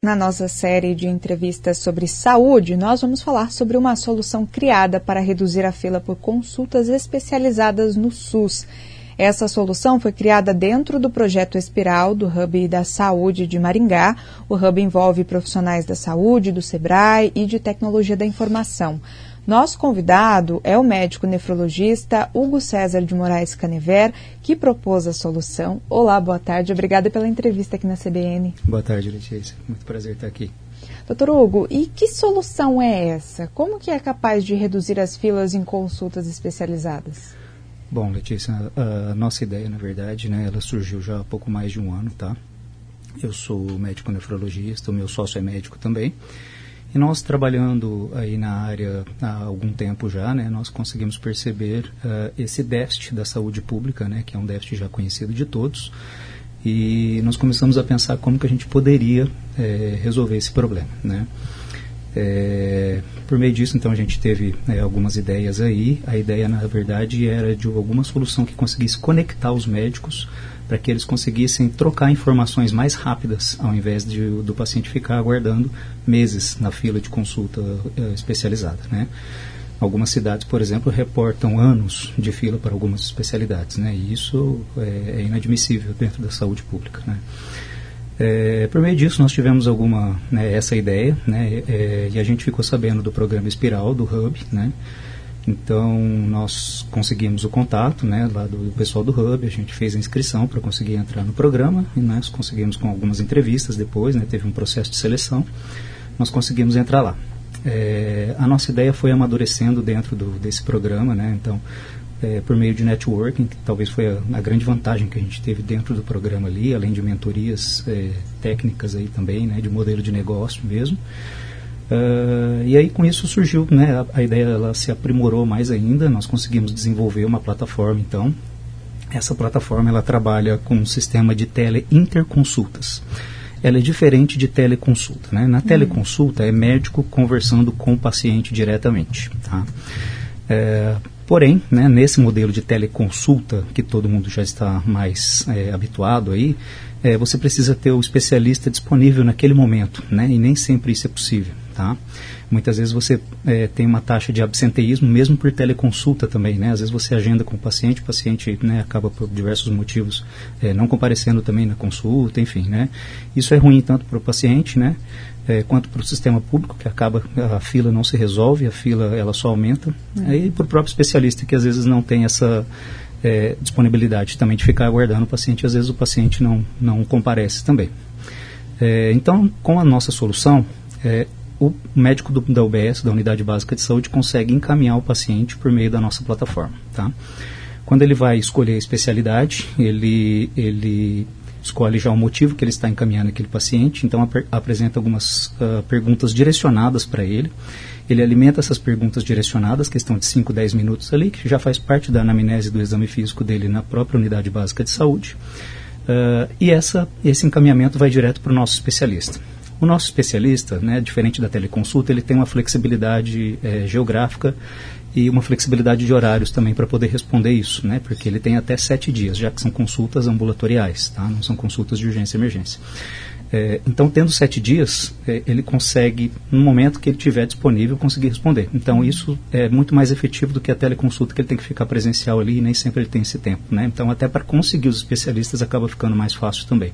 Na nossa série de entrevistas sobre saúde, nós vamos falar sobre uma solução criada para reduzir a fila por consultas especializadas no SUS. Essa solução foi criada dentro do projeto Espiral, do Hub da Saúde de Maringá. O Hub envolve profissionais da saúde, do SEBRAE e de tecnologia da informação. Nosso convidado é o médico nefrologista Hugo César de Moraes Canever, que propôs a solução. Olá, boa tarde. Obrigada pela entrevista aqui na CBN. Boa tarde, Letícia. Muito prazer estar aqui. Doutor Hugo, e que solução é essa? Como que é capaz de reduzir as filas em consultas especializadas? Bom, Letícia, a nossa ideia, na verdade, ela surgiu já há pouco mais de um ano, tá? Eu sou médico nefrologista, o meu sócio é médico também. E nós, trabalhando aí na área há algum tempo já, nós conseguimos perceber esse déficit da saúde pública, que é um déficit já conhecido de todos, e nós começamos a pensar como que a gente poderia resolver esse problema, Por meio disso, então, a gente teve algumas ideias aí. A ideia, na verdade, era de alguma solução que conseguisse conectar os médicos para que eles conseguissem trocar informações mais rápidas, ao invés do paciente ficar aguardando meses na fila de consulta especializada, Algumas cidades, por exemplo, reportam anos de fila para algumas especialidades, E isso é inadmissível dentro da saúde pública, Por meio disso, nós tivemos essa ideia, e a gente ficou sabendo do programa Espiral, do Hub, Então, nós conseguimos o contato, lá do pessoal do Hub, a gente fez a inscrição para conseguir entrar no programa, e nós conseguimos com algumas entrevistas depois, teve um processo de seleção, nós conseguimos entrar lá. A nossa ideia foi amadurecendo dentro desse programa, Então, por meio de networking, que talvez foi a grande vantagem que a gente teve dentro do programa ali, além de mentorias técnicas aí também, de modelo de negócio mesmo. E aí com isso surgiu, a ideia, ela se aprimorou mais ainda, nós conseguimos desenvolver uma plataforma, então. Essa plataforma, ela trabalha com um sistema de teleinterconsultas. Ela é diferente de teleconsulta, Na teleconsulta é médico conversando com o paciente diretamente, tá? Porém, nesse modelo de teleconsulta, que todo mundo já está mais habituado aí, você precisa ter o especialista disponível naquele momento, e nem sempre isso é possível, tá? Muitas vezes você tem uma taxa de absenteísmo, mesmo por teleconsulta também, Às vezes você agenda com o paciente acaba por diversos motivos não comparecendo também na consulta, enfim, Isso é ruim tanto para o paciente, quanto para o sistema público, que acaba, a fila não se resolve, a fila ela só aumenta, e para o próprio especialista, que às vezes não tem essa disponibilidade também de ficar aguardando o paciente, às vezes o paciente não comparece também. Então, com a nossa solução, o médico da UBS, da Unidade Básica de Saúde, consegue encaminhar o paciente por meio da nossa plataforma, tá? Quando ele vai escolher a especialidade, ele escolhe já o motivo que ele está encaminhando aquele paciente, então apresenta algumas perguntas direcionadas para ele. Ele alimenta essas perguntas direcionadas, questão de 5, 10 minutos ali, que já faz parte da anamnese do exame físico dele na própria Unidade Básica de Saúde. E esse encaminhamento vai direto para o nosso especialista. O nosso especialista, diferente da teleconsulta, ele tem uma flexibilidade geográfica e uma flexibilidade de horários também para poder responder isso, porque ele tem até 7 dias, já que são consultas ambulatoriais, tá? Não são consultas de urgência e emergência. Então, tendo 7 dias, ele consegue, no momento que ele tiver disponível, conseguir responder. Então, isso é muito mais efetivo do que a teleconsulta, que ele tem que ficar presencial ali e nem sempre ele tem esse tempo, Então, até para conseguir os especialistas acaba ficando mais fácil também.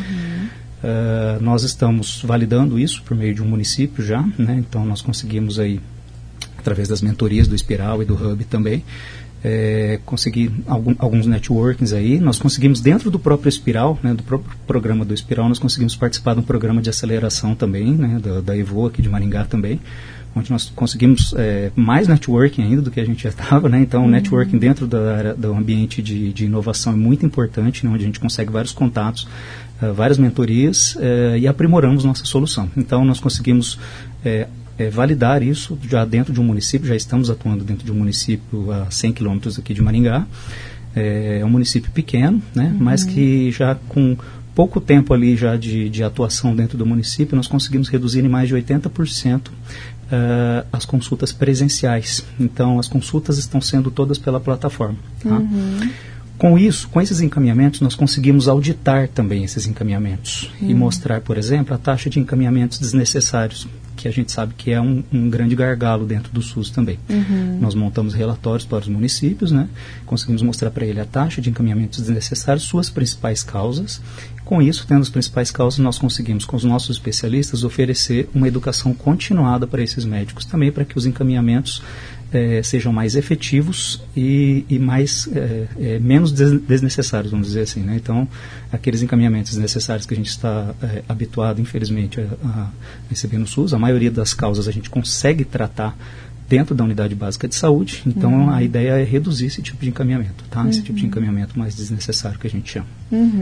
Nós estamos validando isso por meio de um município já, Então, nós conseguimos aí, através das mentorias do Espiral e do Hub também, conseguir alguns networkings aí. Nós conseguimos, dentro do próprio Espiral, do próprio programa do Espiral, nós conseguimos participar de um programa de aceleração também, da EVO aqui de Maringá também, onde nós conseguimos mais networking ainda do que a gente já estava, Então, o networking dentro do ambiente de inovação é muito importante, onde a gente consegue vários contatos, várias mentorias e aprimoramos nossa solução. Então, nós conseguimos validar isso já dentro de um município, já estamos atuando dentro de um município a 100 quilômetros aqui de Maringá. É um município pequeno, mas que já com pouco tempo ali já de atuação dentro do município, nós conseguimos reduzir em mais de 80% as consultas presenciais. Então, as consultas estão sendo todas pela plataforma, tá? Com isso, com esses encaminhamentos, nós conseguimos auditar também esses encaminhamentos e mostrar, por exemplo, a taxa de encaminhamentos desnecessários, que a gente sabe que é um grande gargalo dentro do SUS também. Nós montamos relatórios para os municípios, né? Conseguimos mostrar para ele a taxa de encaminhamentos desnecessários, suas principais causas. Com isso, tendo as principais causas, nós conseguimos, com os nossos especialistas, oferecer uma educação continuada para esses médicos também, para que os encaminhamentos sejam mais efetivos e mais, menos desnecessários, vamos dizer assim, né? Então, aqueles encaminhamentos desnecessários que a gente está habituado, infelizmente, a receber no SUS, a maioria das causas a gente consegue tratar dentro da unidade básica de saúde. Então, a ideia é reduzir esse tipo de encaminhamento, tá? Esse tipo de encaminhamento mais desnecessário que a gente chama.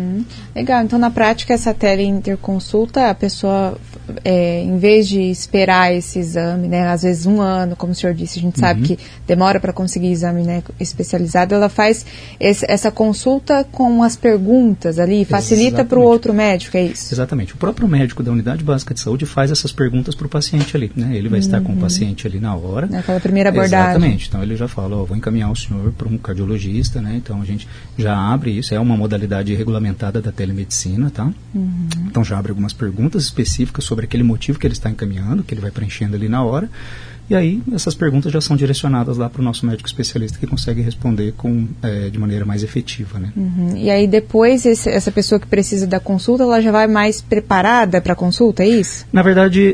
Legal. Então, na prática, essa teleinterconsulta, a pessoa, em vez de esperar esse exame, né, às vezes 1 ano, como o senhor disse, a gente sabe que demora para conseguir exame, né, especializado, ela faz essa consulta com as perguntas ali, facilita para o outro médico, é isso? Exatamente. O próprio médico da unidade básica de saúde faz essas perguntas para o paciente ali, né? Ele vai estar com o paciente ali na hora. Naquela primeira abordagem. Exatamente. Então, ele já fala, vou encaminhar o senhor para um cardiologista, né? Então, a gente já abre isso, é uma modalidade regulamentada da telemedicina, tá? Então, já abre algumas perguntas específicas sobre aquele motivo que ele está encaminhando, que ele vai preenchendo ali na hora. E aí, essas perguntas já são direcionadas lá para o nosso médico especialista, que consegue responder de maneira mais efetiva, né? E aí, depois, essa pessoa que precisa da consulta, ela já vai mais preparada para a consulta, é isso? Na verdade,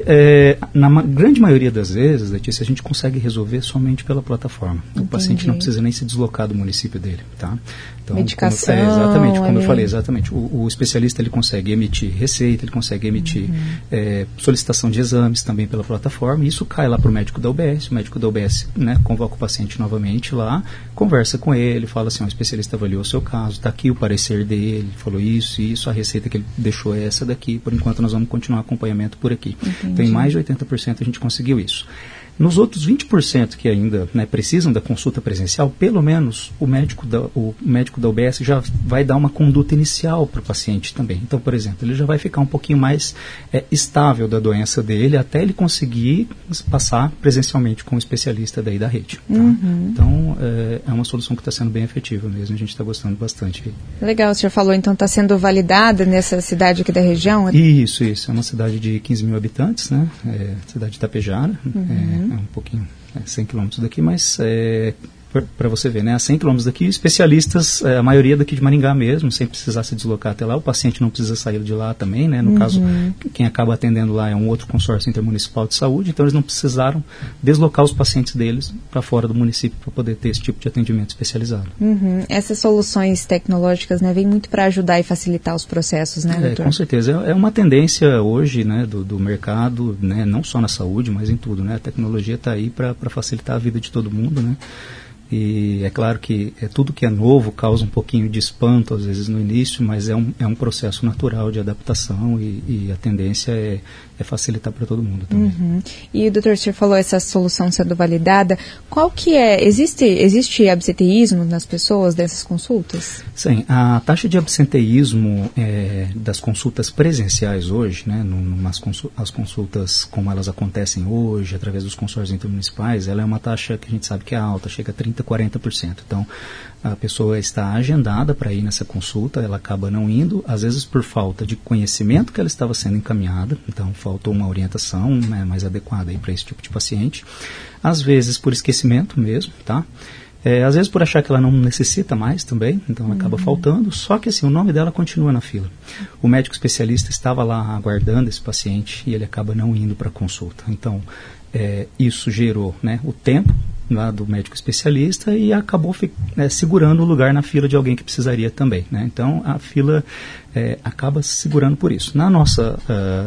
na grande maioria das vezes, Letícia, a gente consegue resolver somente pela plataforma. Entendi. O paciente não precisa nem se deslocar do município dele, tá? Então, medicação. Exatamente, como eu falei, exatamente. O especialista, ele consegue emitir receita, ele consegue emitir solicitação de exames também pela plataforma, e isso cai lá para o médico da UBS. O médico da UBS, né, convoca o paciente novamente lá, conversa com ele, fala assim, o especialista avaliou o seu caso, está aqui o parecer dele, falou isso, a receita que ele deixou é essa daqui, por enquanto nós vamos continuar acompanhamento por aqui. Entendi. Então, em mais de 80% a gente conseguiu isso. Nos outros 20% que ainda, né, precisam da consulta presencial, pelo menos o médico da UBS já vai dar uma conduta inicial para o paciente também. Então, por exemplo, ele já vai ficar um pouquinho mais estável da doença dele até ele conseguir passar presencialmente com um especialista daí da rede. Tá? Então, é uma solução que está sendo bem efetiva mesmo, a gente está gostando bastante. Legal, o senhor falou, então está sendo validada nessa cidade aqui da região? Isso, é uma cidade de 15 mil habitantes, né? Cidade de Itapejara, é um pouquinho, 100 quilômetros daqui, mas para você ver, né, a 100 quilômetros daqui, especialistas, a maioria daqui de Maringá mesmo, sem precisar se deslocar até lá, o paciente não precisa sair de lá também, né, no caso, quem acaba atendendo lá é um outro consórcio intermunicipal de saúde, então eles não precisaram deslocar os pacientes deles para fora do município para poder ter esse tipo de atendimento especializado. Essas soluções tecnológicas, né, vêm muito para ajudar e facilitar os processos, né, doutor? Com certeza, é uma tendência hoje, né, do mercado, né, não só na saúde, mas em tudo, né, a tecnologia está aí para facilitar a vida de todo mundo, né. E é claro que tudo que é novo causa um pouquinho de espanto, às vezes, no início, mas é um processo natural de adaptação e a tendência é facilitar para todo mundo também. E, doutor, o senhor falou essa solução sendo validada. Qual que é? Existe absenteísmo nas pessoas dessas consultas? Sim, a taxa de absenteísmo das consultas presenciais hoje, né, as consultas como elas acontecem hoje, através dos consórcios intermunicipais, ela é uma taxa que a gente sabe que é alta, chega a 30%, 40%. Então, a pessoa está agendada para ir nessa consulta, ela acaba não indo, às vezes por falta de conhecimento que ela estava sendo encaminhada, então faltou uma orientação, né, mais adequada para esse tipo de paciente. Às vezes por esquecimento mesmo, tá? Às vezes por achar que ela não necessita mais também, então ela acaba faltando, só que assim, o nome dela continua na fila. O médico especialista estava lá aguardando esse paciente e ele acaba não indo para a consulta. Então, isso gerou, né, o tempo lá do médico especialista e acabou segurando o lugar na fila de alguém que precisaria também, né? Então a fila acaba se segurando por isso. Na nossa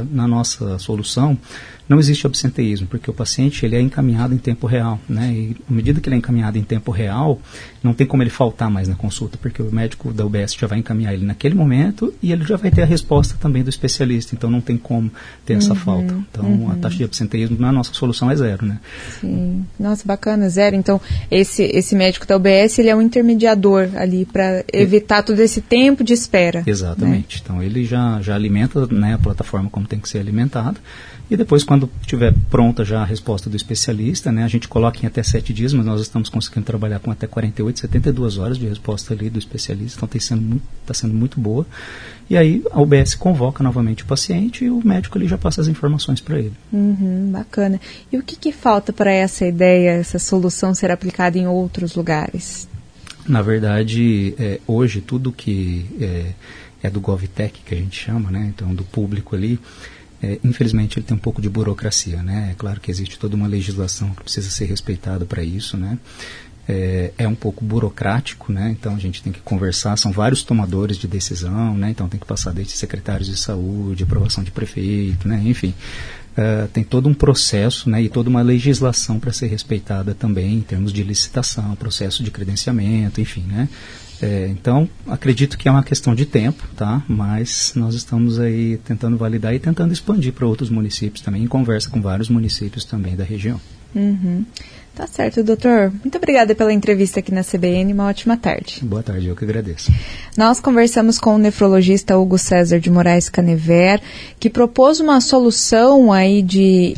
solução não existe absenteísmo, porque o paciente ele é encaminhado em tempo real, né? E à medida que ele é encaminhado em tempo real, não tem como ele faltar mais na consulta, porque o médico da UBS já vai encaminhar ele naquele momento e ele já vai ter a resposta também do especialista, então não tem como ter essa falta. Então a taxa de absenteísmo na nossa solução é 0, né? Sim. Nossa, bacana, 0. Então esse médico da UBS, ele é um intermediador ali para evitar todo esse tempo de espera. Exatamente. Né? Então ele já alimenta, né, a plataforma como tem que ser alimentada. E depois, quando quando tiver pronta já a resposta do especialista, né, a gente coloca em até 7 dias, mas nós estamos conseguindo trabalhar com até 48, 72 horas de resposta ali do especialista, então está sendo muito boa. E aí a UBS convoca novamente o paciente e o médico ali já passa as informações para ele. Bacana. E o que falta para essa ideia, essa solução ser aplicada em outros lugares? Na verdade, hoje tudo que é do GovTech, que a gente chama, né, então do público ali, infelizmente ele tem um pouco de burocracia, né? É claro que existe toda uma legislação que precisa ser respeitada para isso, né? É um pouco burocrático, né? Então a gente tem que conversar, são vários tomadores de decisão, né? Então tem que passar desde secretários de saúde, aprovação de prefeito, né? Enfim, tem todo um processo, né? E toda uma legislação para ser respeitada também em termos de licitação, processo de credenciamento, enfim, né? Então, acredito que é uma questão de tempo, tá? Mas nós estamos aí tentando validar e tentando expandir para outros municípios também, em conversa com vários municípios também da região. Tá certo, doutor. Muito obrigada pela entrevista aqui na CBN. Uma ótima tarde. Boa tarde, eu que agradeço. Nós conversamos com o nefrologista Hugo César de Moraes Canever, que propôs uma solução aí de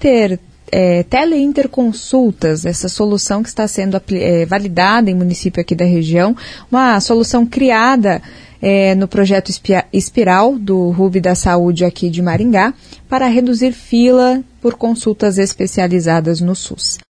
teleinterconsultas, essa solução que está sendo validada em município aqui da região, uma solução criada no projeto Espiral do RUB da Saúde aqui de Maringá, para reduzir fila por consultas especializadas no SUS.